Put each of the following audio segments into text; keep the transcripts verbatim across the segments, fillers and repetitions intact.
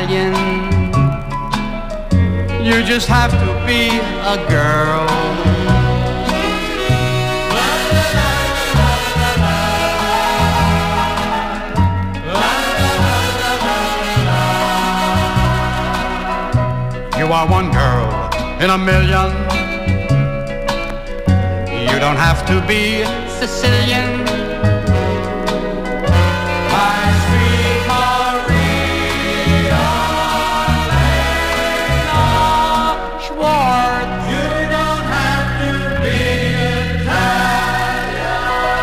stallion. You just have to be a girl. You are one girl in a million. You don't have to be Sicilian. My sweet Maria Elena Schwartz. You don't have to be Italian.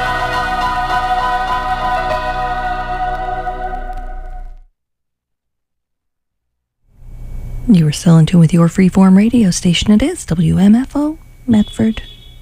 You are still in tune with your freeform radio station. It is W M F O, Medford.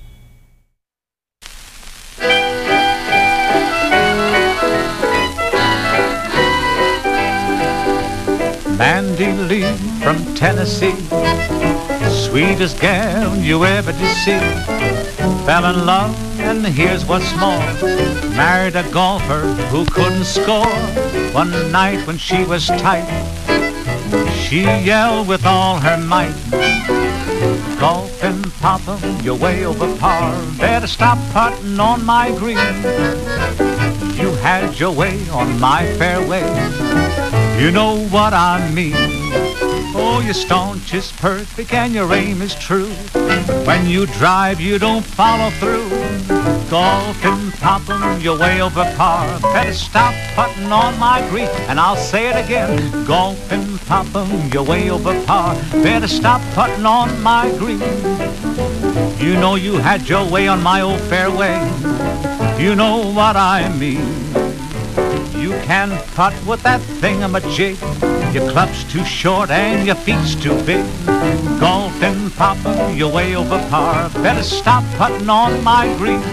Mandy Lee from Tennessee, sweetest gal you ever did see. Fell in love, and here's what's more, married a golfer who couldn't score. One night when she was tight, she yelled with all her might, golfing, Papa, you're way over par. Better stop putting on my green. You had your way on my fairway. You know what I mean. Oh, your staunch is perfect and your aim is true. When you drive, you don't follow through. Golfing, Papa, you're way over par. Better stop putting on my green. And I'll say it again. Golfing, Papa, you're way over par. Better stop putting on my green. You know you had your way on my old fairway. You know what I mean. You can't putt with that thingamajig. Your club's too short and your feet's too big. Golfing, Papa, you're way over par. Better stop putting on my green.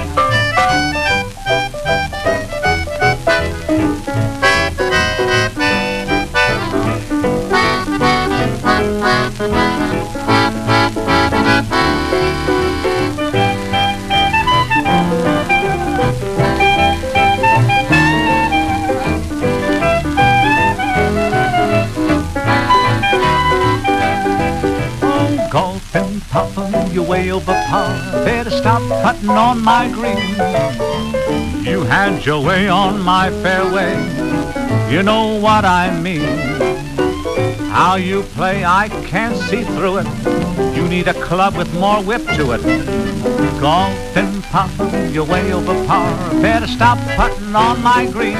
Golfing, Papa, you're way over par. Better stop putting on my green. You had your way on my fairway. You know what I mean. How you play, I can't see through it. You need a club with more whip to it. Golfing, Papa, you're way over par. Better stop putting on my green.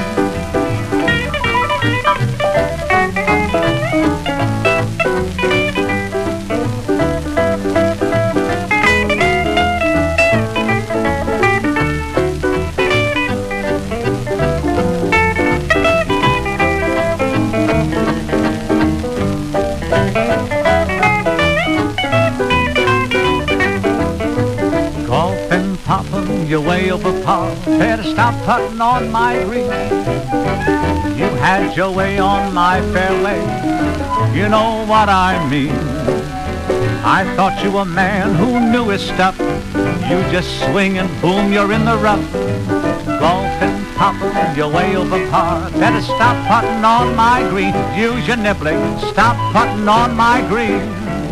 You're way over par. Better stop putting on my green. You had your way on my fairway. You know what I mean. I thought you were a man who knew his stuff. You just swing and boom, you're in the rough. Golfing, Papa, you're way over par. Better stop putting on my green. Use your nibbling. Stop putting on my green.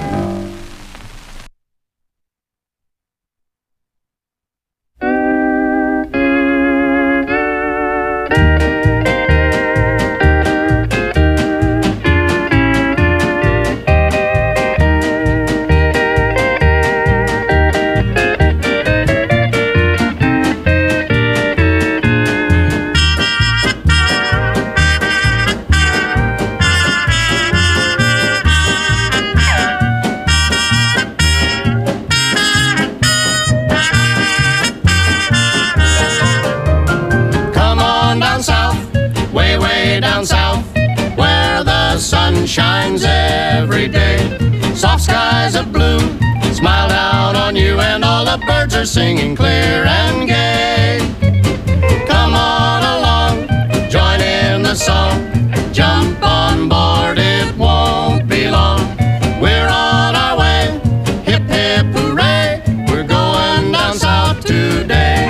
Shines every day. Soft skies of blue smile down on you, and all the birds are singing clear and gay. Come on along, join in the song. Jump on board, it won't be long. We're on our way, hip hip hooray. We're going down south today.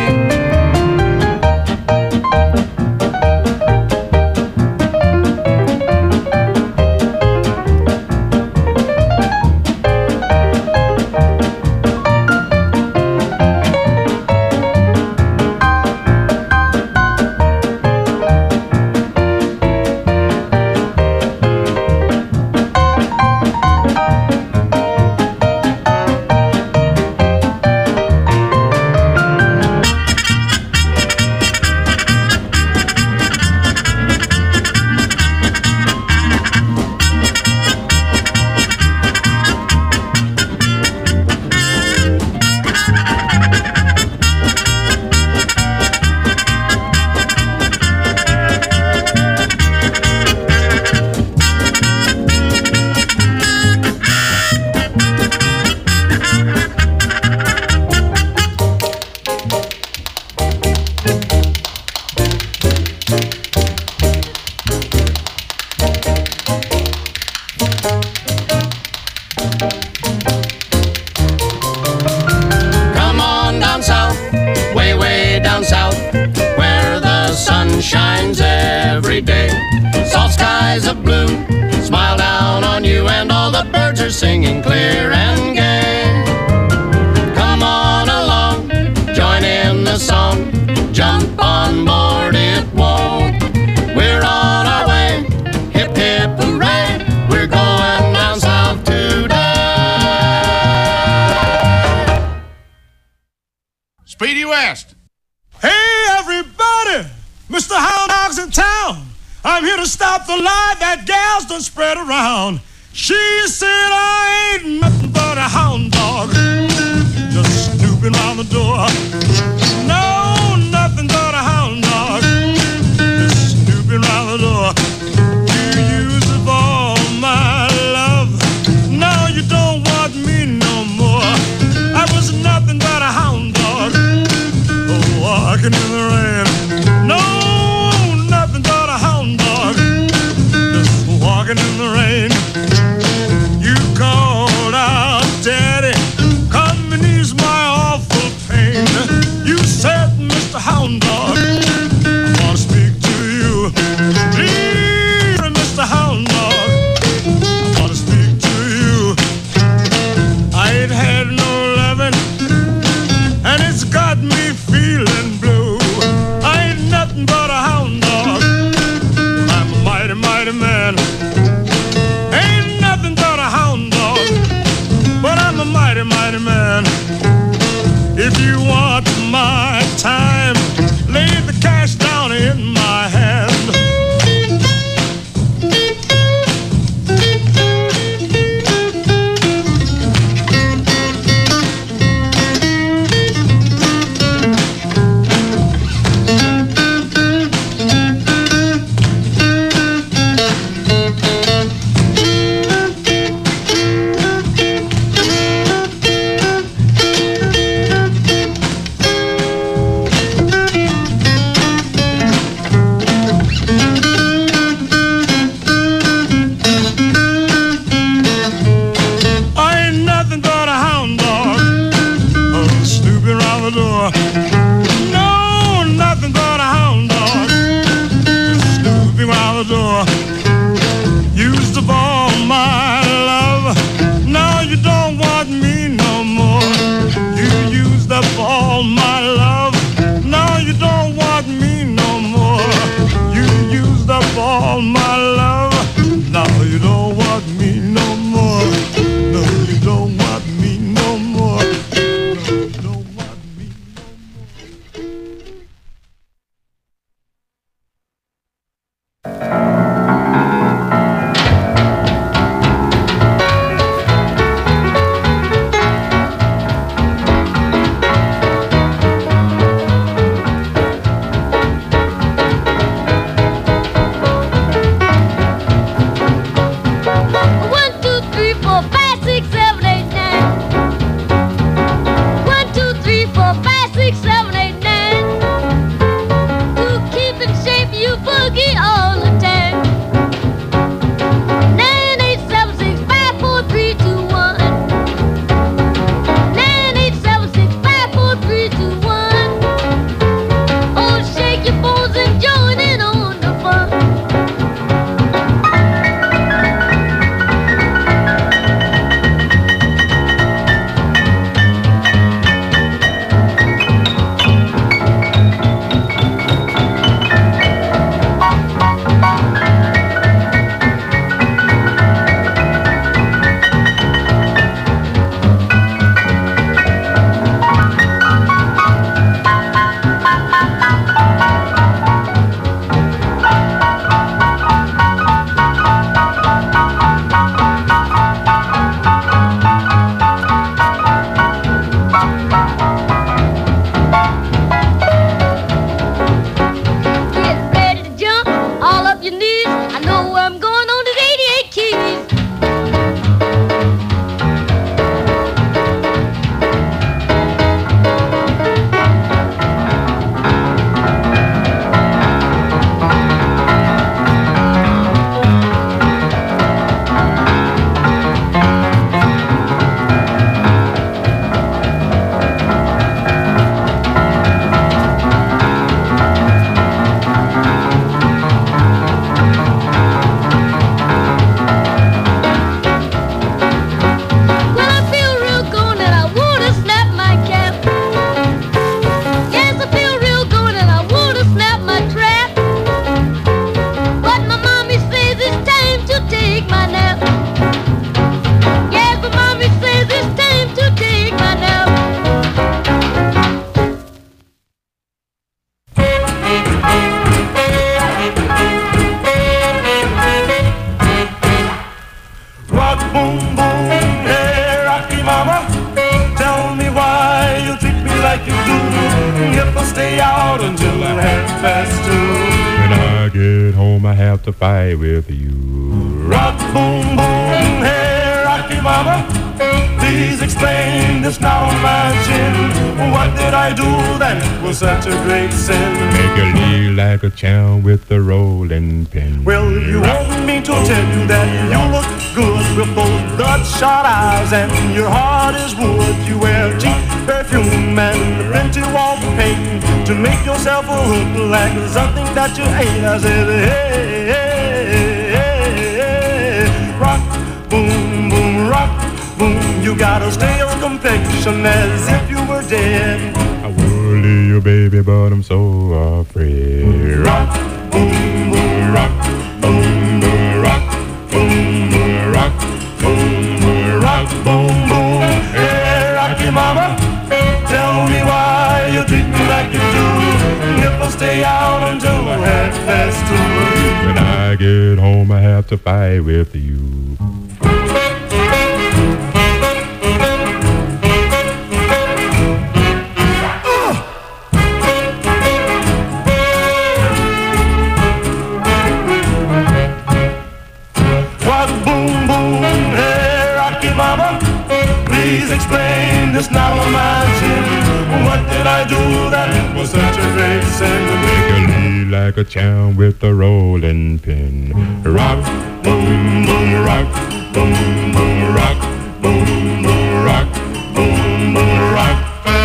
Come on down south, way, way down south, where the sun shines every day. Soft skies of blue smile down on you, and all the birds are singing clear and gay. Come on along, join in the song, jump on board, it won't. We're on our way, hip hip hooray, we're going down south today. Speedy West. Hey everybody, Mister Hound Dog's in town. I'm here to stop the lie that gals done spread around. She said I ain't nothing but a hound dog, just snooping around the door. No, nothing but a hound dog, just snooping around the door. You use up all my love, now you don't want me no more. I was nothing but a hound dog, walking in the rain. No, nothing but a hound dog, just walking in the rain. You called out, Daddy, come and ease my awful pain. You said, Mister Hound Dog, I want to speak to you. Please, Mister Hound Dog, I want to speak to you. I ain't had no loving, and it's got me feeling blue. I ain't nothing but a hound dog, I'm a mighty, mighty man. Ain't boom, boom. Hey, Rocky Mama, tell me why you treat me like you do. If I stay out until half past two. When I get home, I have to fight with you. Rock, boom, boom. Hey, Rocky Mama, please explain this now on my chin. What did I do that was such a great sin? Make you lean like a champ with the rolling pin. Well, you want me to tell you that you look good with those bloodshot eyes and your heart is wood. You wear cheap perfume and plenty wall paint to make yourself a look like something that you ain't. I said, hey, hey, hey, hey, rock, boom, boom, rock, boom. You got a stale complexion as if you were dead. I would leave you, baby, but I'm so afraid. Rock, boom, boom, rock, boom, boom, rock, boom, boom, rock, boom, boom, rock, boom, boom. Hey, Rocky Mama, tell me why you treat me like you do. If I stay out until half past two. When I get home, I have to fight with you. Explain this now on my chin. What did I do that was such a great sin? Make you lean like a champ with the rolling pin. Rock, boom, boom, rock, boom, boom, rock, boom, boom, rock, boom, boom, rock.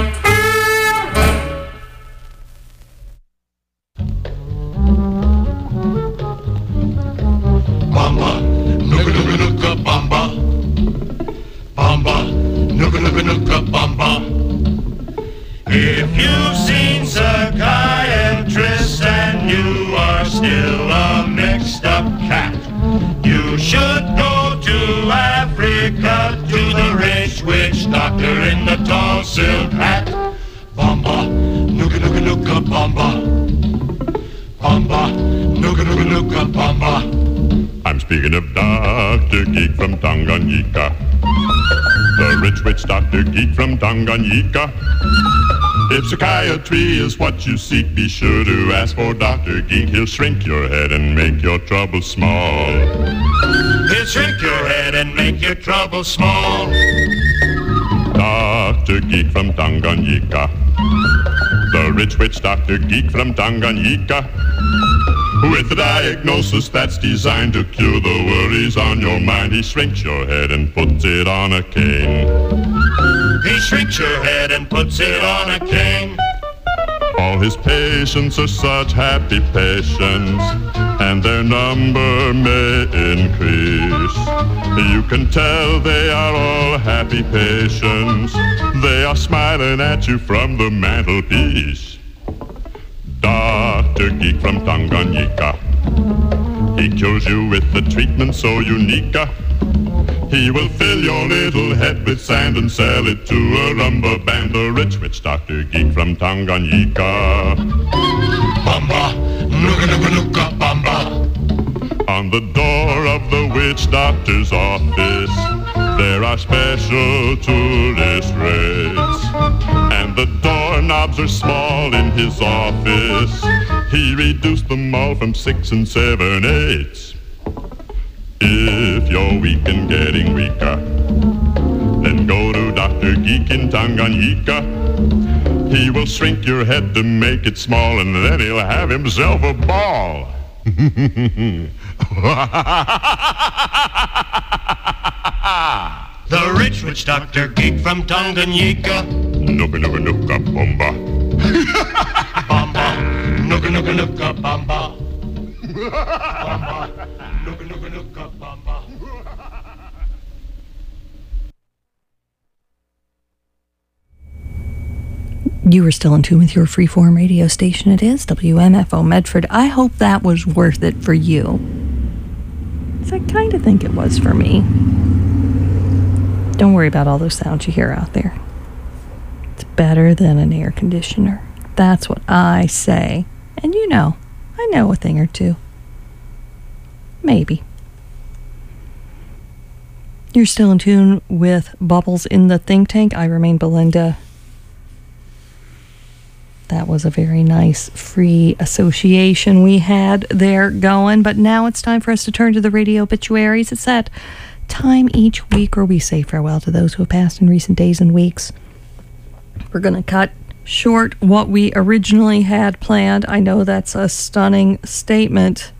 Bamba, nooka nooka nooka bamba, bamba, nooka nooka nooka bamba. If you've seen psychiatrist and you are still a mixed up cat, you should go to Africa to the rich witch doctor in the tall silk hat. Bamba, nooka nooka nooka bamba, bamba, nooka nooka nooka bamba. I'm speaking of Doctor Geek from Tanganyika. The rich witch Doctor Geek from Tanganyika. If psychiatry is what you seek, be sure to ask for Doctor Geek. He'll shrink your head and make your trouble small. He'll shrink your head and make your trouble small. Doctor Geek from Tanganyika. The rich witch Doctor Geek from Tanganyika. With a diagnosis that's designed to cure the worries on your mind, he shrinks your head and puts it on a cane. He shrinks your head and puts it on a cane. All his patients are such happy patients, and their number may increase. You can tell they are all happy patients. They are smiling at you from the mantelpiece. Doctor Geek from Tanganyika. He cures you with a treatment so unique. He will fill your little head with sand and sell it to a rumba band. The rich witch Doctor Geek from Tanganyika. Bamba, nooka nooka nooka bamba. On the door of the witch doctor's office, there are special tourist rates. And the doorknobs are small in his office. He reduced them all from six and seven eighths. If you're weak and getting weaker, then go to Doctor Geek in Tanganyika. He will shrink your head to make it small, and then he'll have himself a ball. The rich witch Doctor Geek from Tanganyika. Nooka nooka nooka bomba. Bamba, nooka nooka nooka bamba. Bamba, nooka nooka nooka bamba. You were still in tune with your freeform radio station. It is W M F O Medford. I hope that was worth it for you. So I kind of think it was for me. Don't worry about all those sounds you hear out there. It's better than an air conditioner. That's what I say. And you know, I know a thing or two. Maybe. You're still in tune with Bubbles in the Think Tank. I remain Belinda. That was a very nice free association we had there going. But now it's time for us to turn to the radio obituaries. It's that time each week where we say farewell to those who have passed in recent days and weeks. We're going to cut short what we originally had planned. I know that's a stunning statement.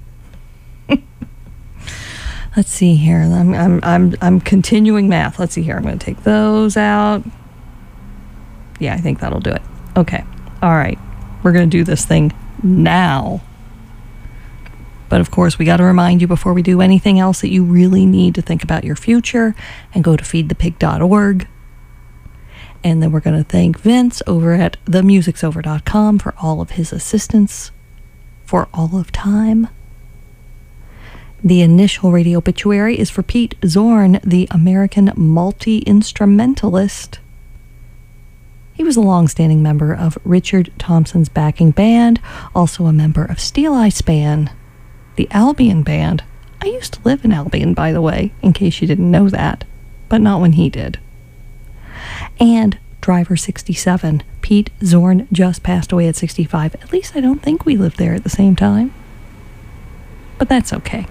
Let's see here. I'm I'm I'm I'm continuing math. Let's see here. I'm going to take those out. Yeah, I think that'll do it. Okay. All right. We're going to do this thing now. But of course, we got to remind you before we do anything else that you really need to think about your future and go to feed the pig dot org. And then we're going to thank Vince over at the music's over dot com for all of his assistance for all of time. The initial radio obituary is for Pete Zorn, the American multi-instrumentalist. He was a long-standing member of Richard Thompson's backing band, also a member of Steel Eye Span, the Albion Band. I used to live in Albion, by the way, in case you didn't know that, but not when he did. And Driver sixty-seven. Pete Zorn just passed away at sixty-five. At least I don't think we lived there at the same time. But that's okay.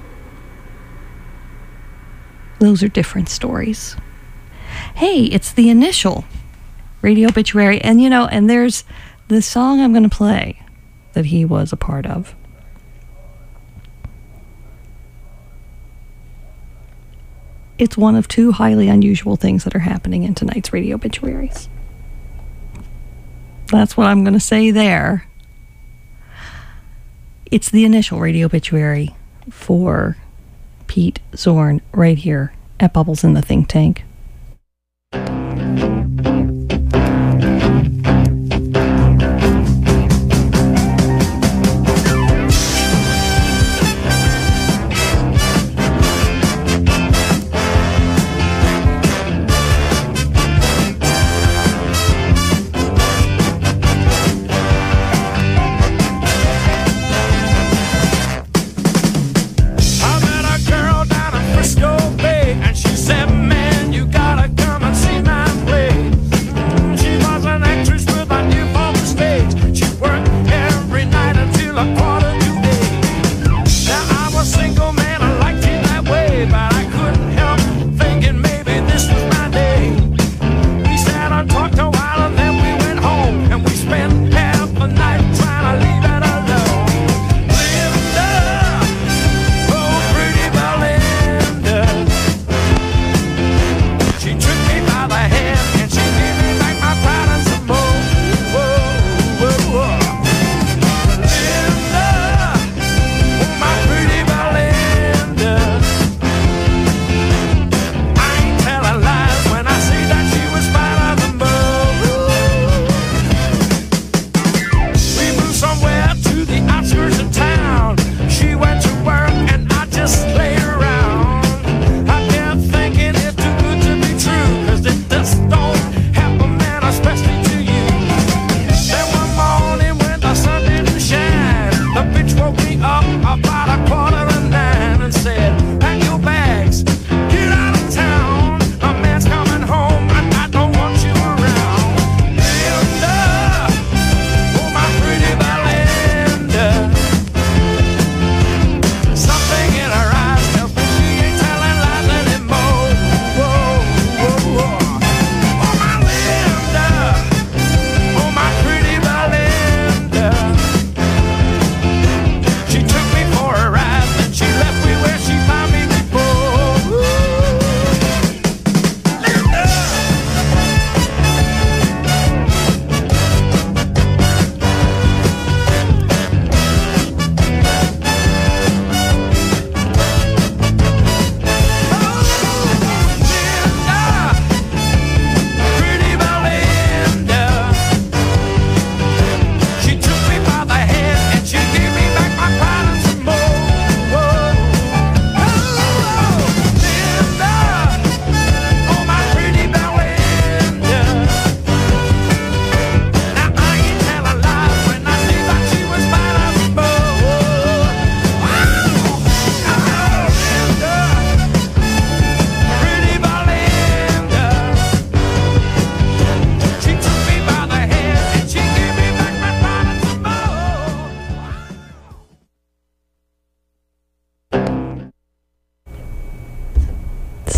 Those are different stories. Hey, it's the initial radio obituary. And, you know, and there's the song I'm going to play that he was a part of. It's one of two highly unusual things that are happening in tonight's radio obituaries. That's what I'm going to say there. It's the initial radio obituary for Pete Zorn right here at Bubbles in the Think Tank. I met a girl down in Frisco Bay, and she said, man, you got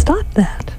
stop that.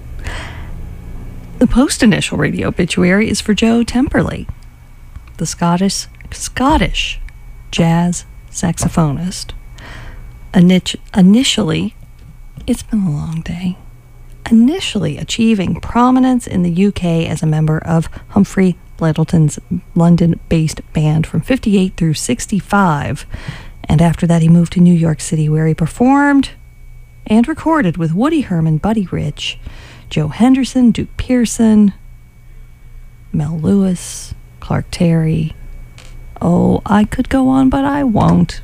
The post-initial radio obituary is for Joe Temperley, the Scottish Scottish jazz saxophonist. Init- initially, it's been a long day. Initially achieving prominence in the U K as a member of Humphrey Lyttelton's London-based band from fifty-eight through sixty-five, and after that he moved to New York City, where he performed and recorded with Woody Herman, Buddy Rich, Joe Henderson, Duke Pearson, Mel Lewis, Clark Terry. Oh, I could go on, but I won't.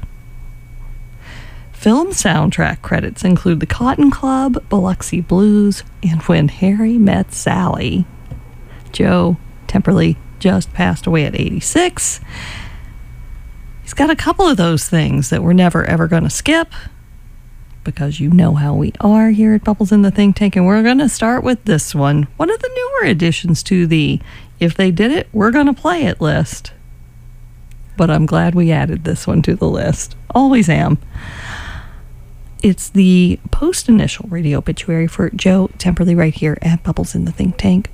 Film soundtrack credits include The Cotton Club, Biloxi Blues, and When Harry Met Sally. Joe Temperley just passed away at eighty-six. He's got a couple of those things that we're never ever going to skip, because you know how we are here at Bubbles in the Think Tank, and we're going to start with this one. One of the newer additions to the If They Did It, We're Going to Play It list. But I'm glad we added this one to the list. Always am. It's the post-initial radio obituary for Joe Temperley right here at Bubbles in the Think Tank.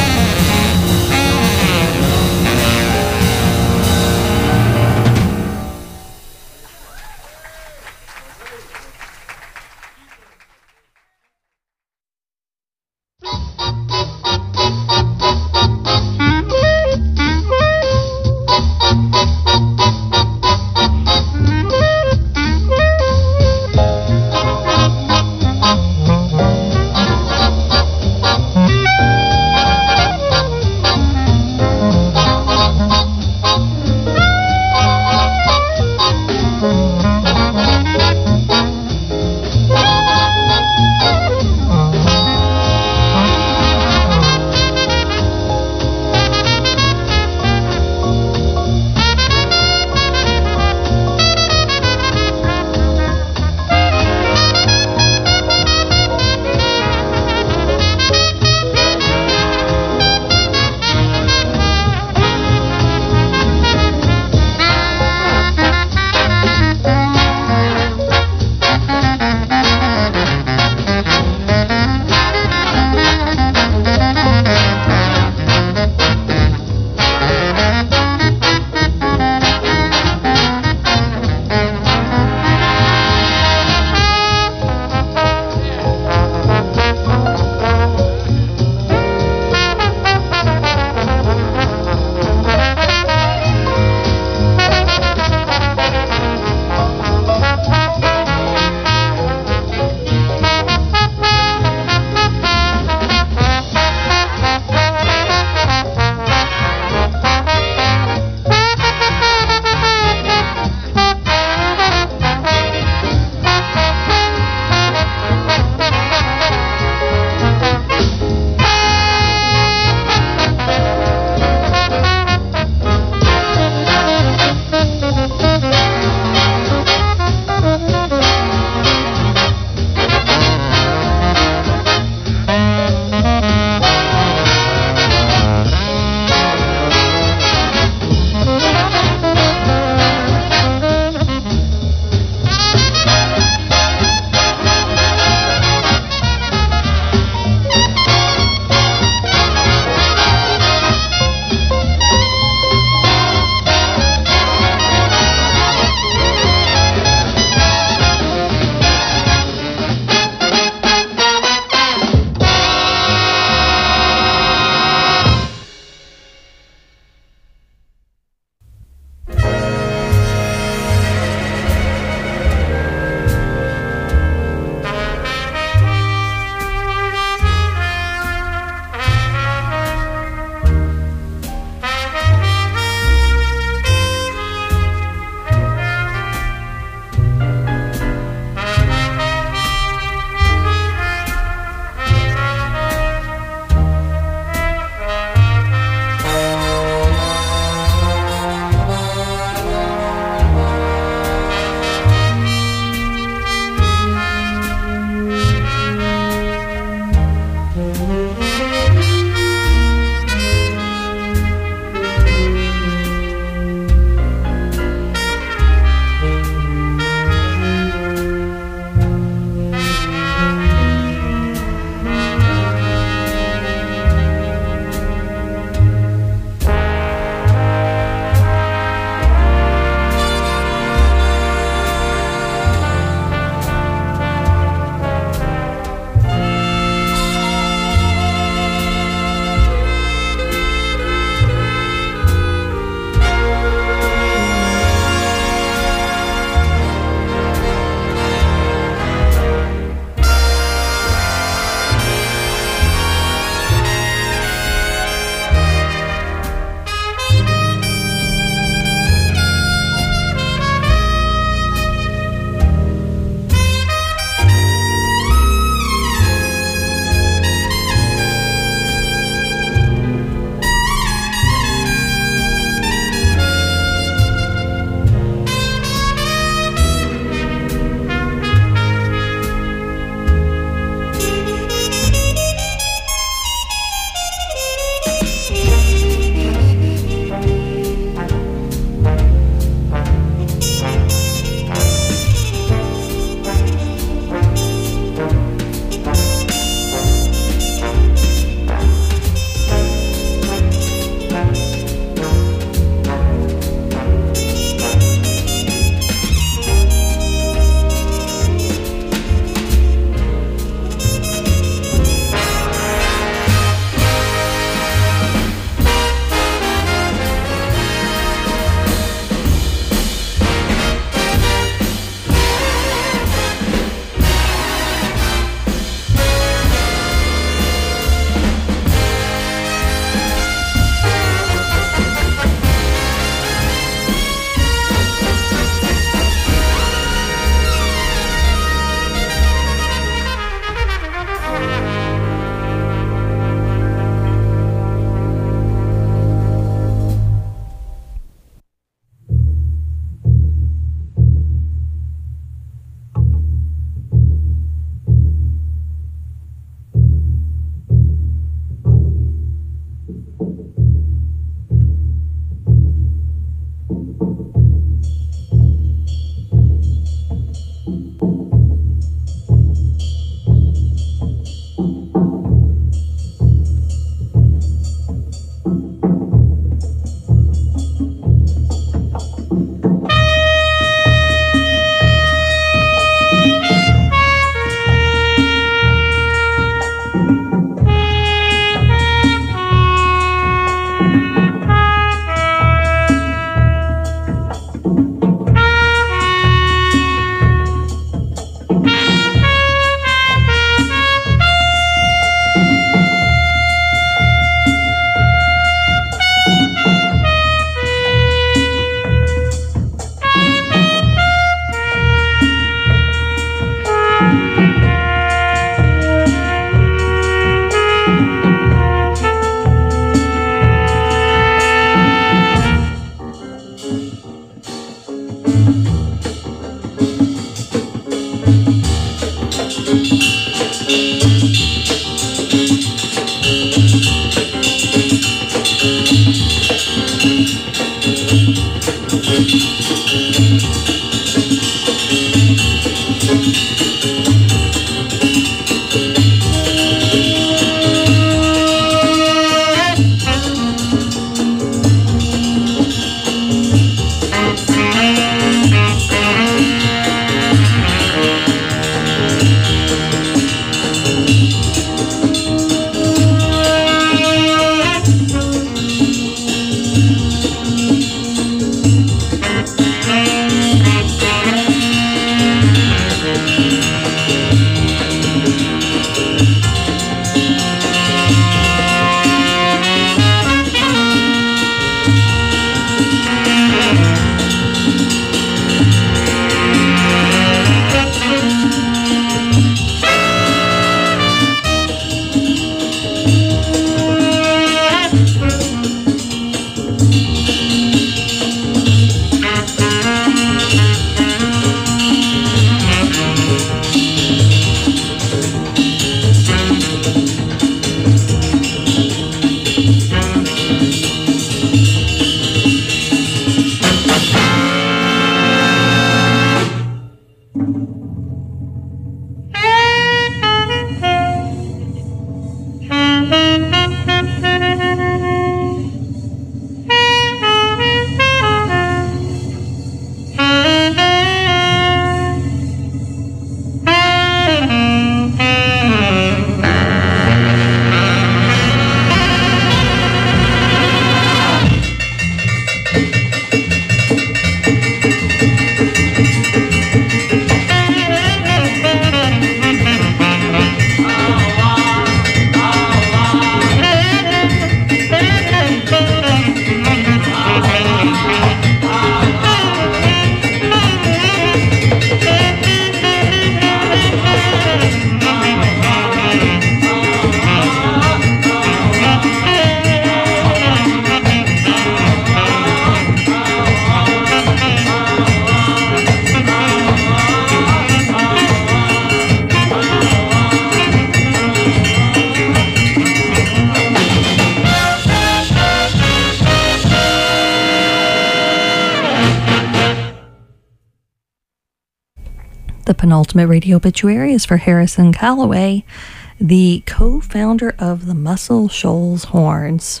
The penultimate radio obituary is for Harrison Calloway, the co-founder of the Muscle Shoals Horns.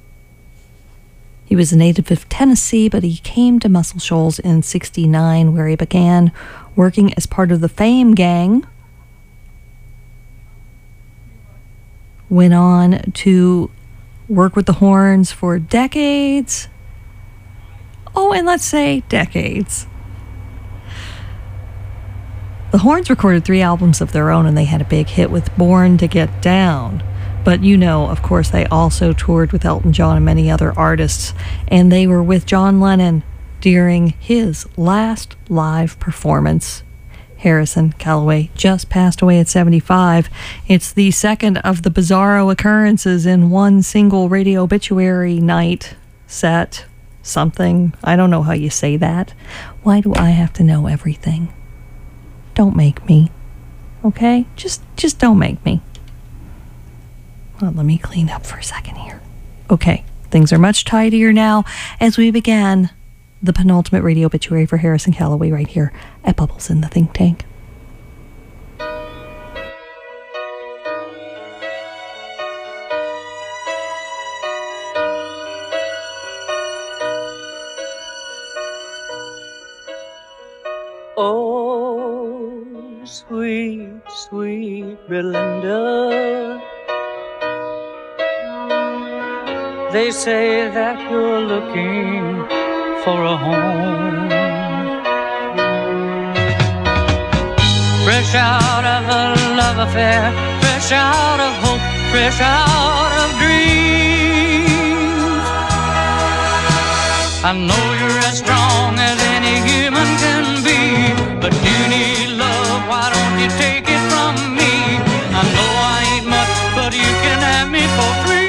He was a native of Tennessee, but he came to Muscle Shoals in sixty-nine, where he began working as part of the Fame Gang. Went on to work with the Horns for decades. Oh, and let's say decades. The Horns recorded three albums of their own, and they had a big hit with Born to Get Down. But you know, of course, they also toured with Elton John and many other artists, and they were with John Lennon during his last live performance. Harrison Calloway just passed away at seventy-five. It's the second of the bizarro occurrences in one single radio obituary night set. Something. I don't know how you say that. Why do I have to know everything? Don't make me. Okay? Just just don't make me. Well, let me clean up for a second here. Okay, things are much tidier now as we began the penultimate radio obituary for Harrison Calloway right here at Bubbles in the Think Tank. Oh, sweet, sweet Belinda, they say that you're looking for a home, fresh out of a love affair, fresh out of hope, fresh out of dreams. I know you're as strong as any human can be, but you need love, why don't you take it from me? I know I ain't much, but you can have me for free.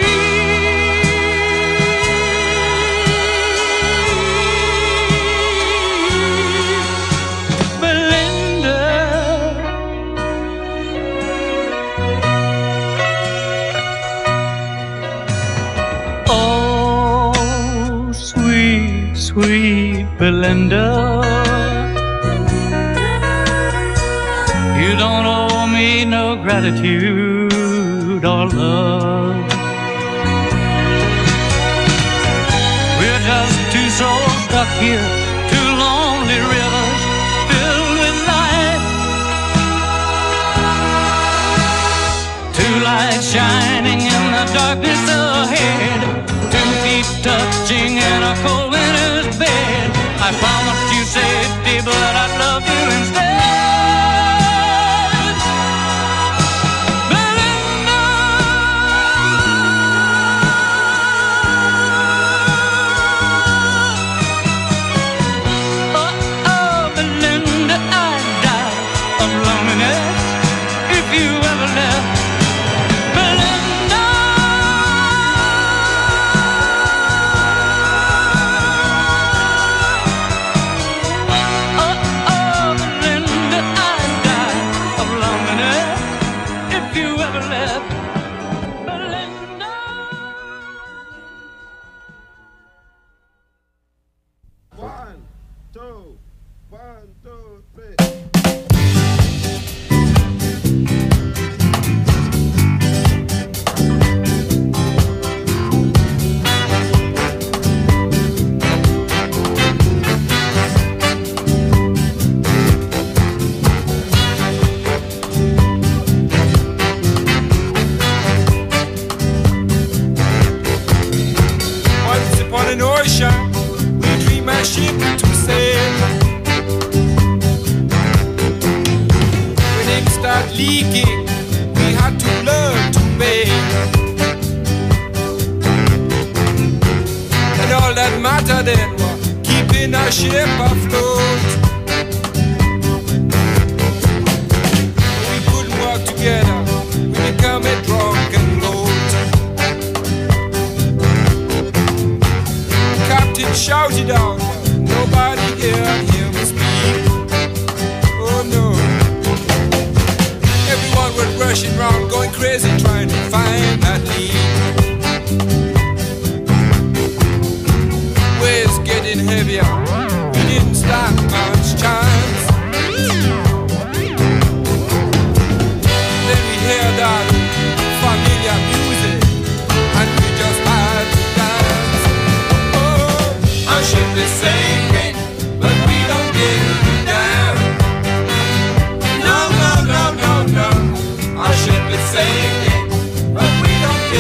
Sweet me, Belinda. You don't owe me no gratitude or love. We're just two souls stuck here, two lonely rivers filled with light. Two lights shining in the darkness ahead, two feet touching in a cold winter's bed. I promised you safety, but I'd love you instead.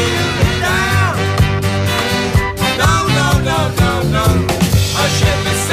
Ship is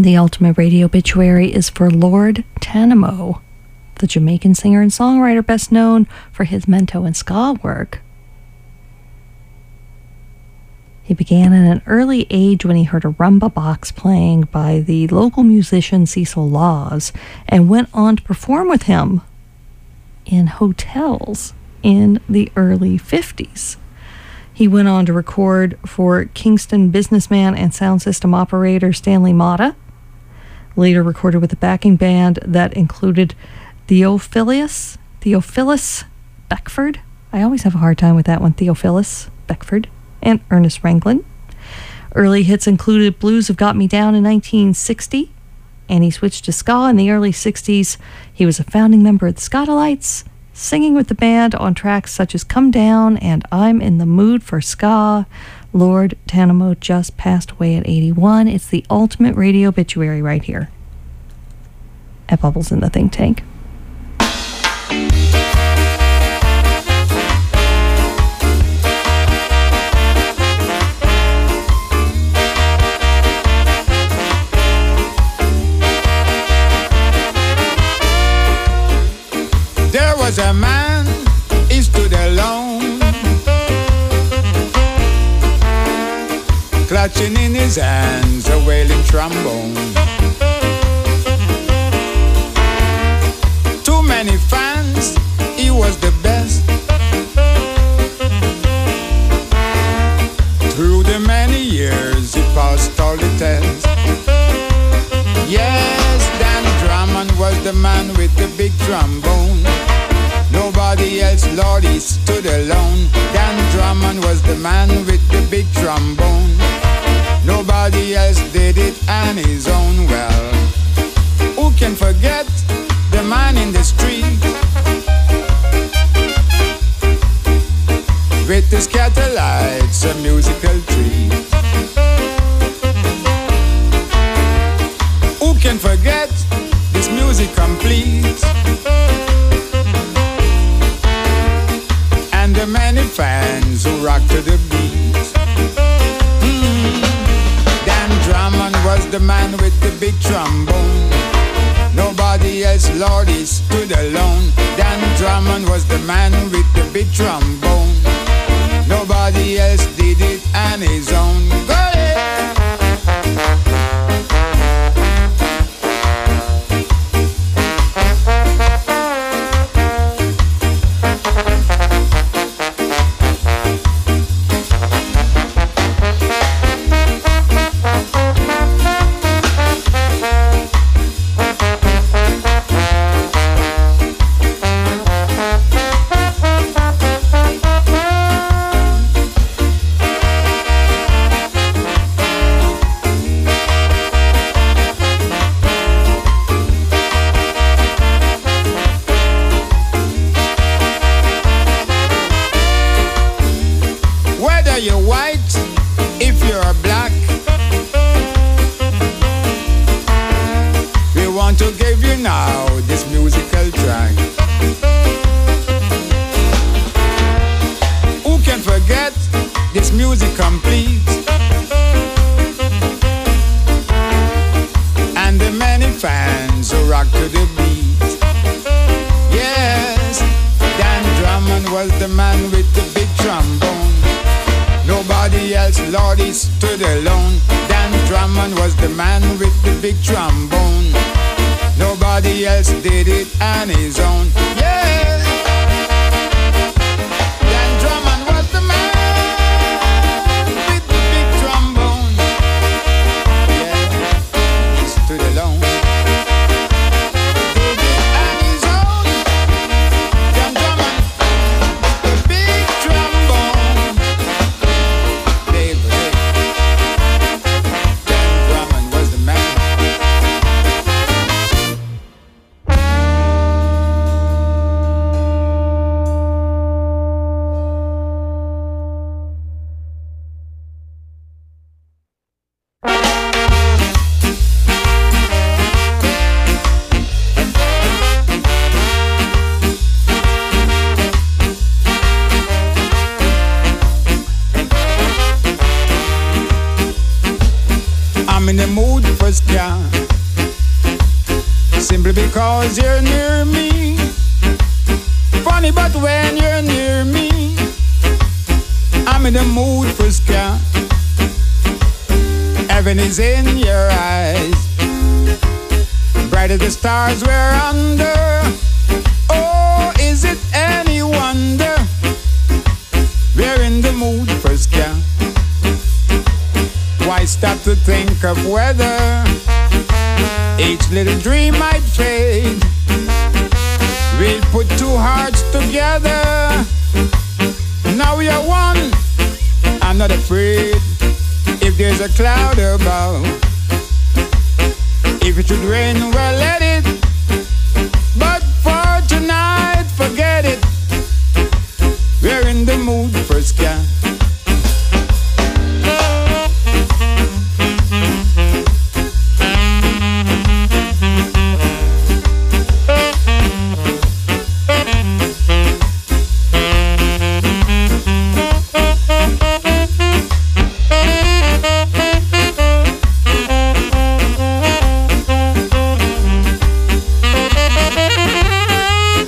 And the ultimate radio obituary is for Lord Tanamo, the Jamaican singer and songwriter best known for his mento and ska work. He began at an early age when he heard a rumba box playing by the local musician Cecil Laws and went on to perform with him in hotels in the early fifties. He went on to record for Kingston businessman and sound system operator Stanley Mata. Later recorded with a backing band that included Theophilus, Theophilus Beckford. I always have a hard time with that one, Theophilus Beckford, and Ernest Ranglin. Early hits included Blues Have Got Me Down in nineteen sixty, and he switched to ska in the early sixties. He was a founding member of the Skatalites, singing with the band on tracks such as Come Down and I'm in the Mood for Ska. Lord Tanamo just passed away at eighty-one. It's the ultimate radio obituary right here at Bubbles in the Think Tank. There was a man, he stood alone, clutching in his hands a wailing trombone. Too many fans, he was the best. Through the many years, he passed all the tests. Yes, Dan Drummond was the man with the big trombone. Nobody else, Lord, he stood alone. Dan Drummond was the man with the big trombone. Nobody else did it on his own. Well, who can forget the man in the street with his Skatalites, a musical treat? Who can forget this music complete? And the many fans who rock to the beat. Mm. Dan Drummond was the man with the big trombone. Nobody else, Lord, he stood alone. Dan Drummond was the man with the big trombone. Nobody else did it on his own. Go ahead. cause you're near me. Funny, but when you're near me, I'm in the mood for ska. Heaven is in your eyes, bright as the stars we're under. Oh, is it any wonder we're in the mood for ska? Why stop to think of whether each little dream might fade? We'll put two hearts together. Now we are one. I'm not afraid if there's a cloud above. If it should rain, well, let it.